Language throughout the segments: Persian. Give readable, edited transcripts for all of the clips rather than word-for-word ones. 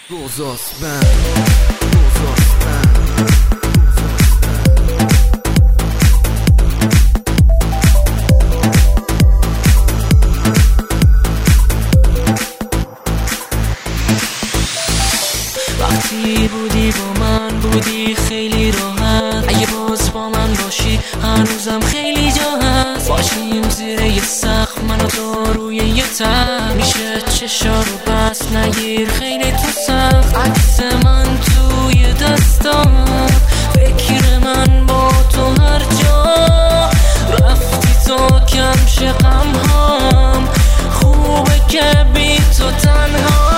وقتی بودی با من بودی خیلی راحت، اگه باز با من باشی هنوزم خیلی جا هست. باشیم زیر یه سقف من و تو روی یه تخت، میشه چشا رو بس نگیر خیلی تو سخت. عکس من توی دستام، فکر من با تو هر جا رفتی تا کم شه غم‌هام، خوبه که بی تو تنها.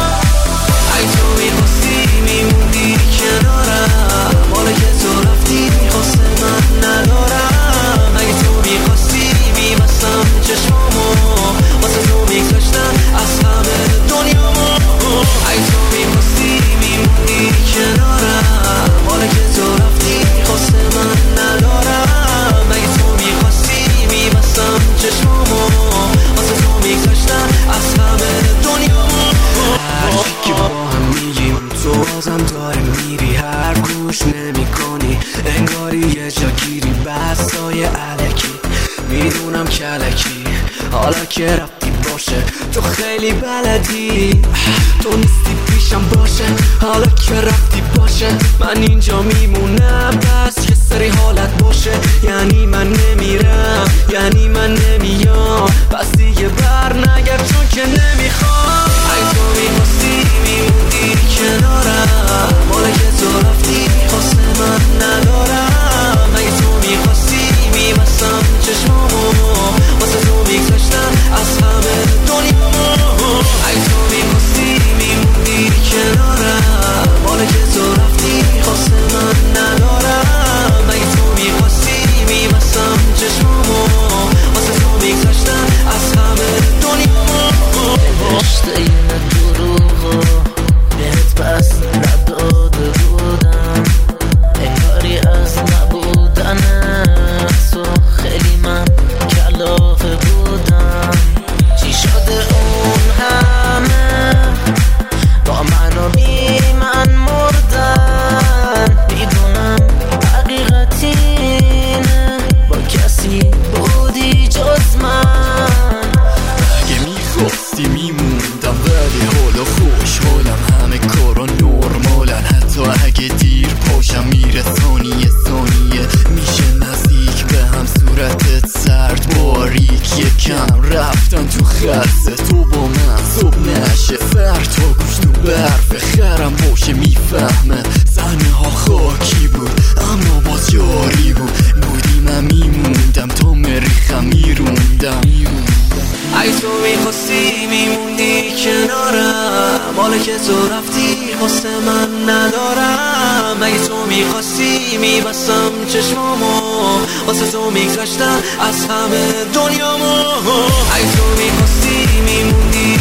ای تو می‌خواستی میموندی کنارم، حالا که تو رفتی واسه من ندارم. اگه تو می‌خواستی می‌بستم چشمامو، واسه تو می‌گذاشتم از همه دنیامو. ای تو می‌خواستی میموندی کنارم، حالا که تو رفتی واسه من ندارم. اگه تو می‌خواستی می‌بستم چشمامو، واسه تو می‌گذاشتم از همه دنیامو. هرچی که با هم میگیم تو بازم داره میری، هر گوش نمی کنی انگاری یه جا گیری. بحثای علکی میدونم کلکی، حالا که رفتی باشه تو خیلی بلدی. تو نیستی پیشم باشه، حالا که رفتی باشه من اینجا میمونم. بس یه سری حالت باشه، یعنی من نمیرم، یعنی من نمیام. بس دیگه بر نگرد چون که نمیخوام. ای تو می‌خواستی میموندی کنارم، حالا که تو رفتی واسه من ندارم. اگه تو می‌خواستی می‌بستم چشمامو، واسه تو می‌گذاشتم از همه دنیامو. ای تو می‌خواستی میموندی کنارم، حالا که تو رفتی واسه من ندارم. اگه تو می‌خواستی می‌بستم چشمامو، واسه تو می‌گذاشتم از همه دنیامو. نوشته این دروغو بهت پس نداده بودم، انگاری از نبودن تو خیلی من کلافه بودم. چی شده اون همه با من و بی من مردن؟ میدونم حقیقت اینه با کسی بودی جز من. اگه میخواستی میموندم، ولی حالا خوشحالم همه کارا نرمالن. حتی اگه دیر پاشم میره ثانیه ثانیه میشه نزدیک به هم. صورتت سرد باریک یکم رفتن تو خلصه تو با من صبح نشه. سر تا گوش تو برف خرم باشه میفهمه. صحنه ها خاکی بود اما باز یاری بود، بودی من میموندم تا مریخم میروندم. ای تو می‌خواستی میموندی کنارم، حالا که تو رفتی واسه من ندارم. اگه تو می‌خواستی می‌بستم چشمامو، واسه تو می‌گذاشتم از همه دنیامو. ای تو می‌خواستی میموندی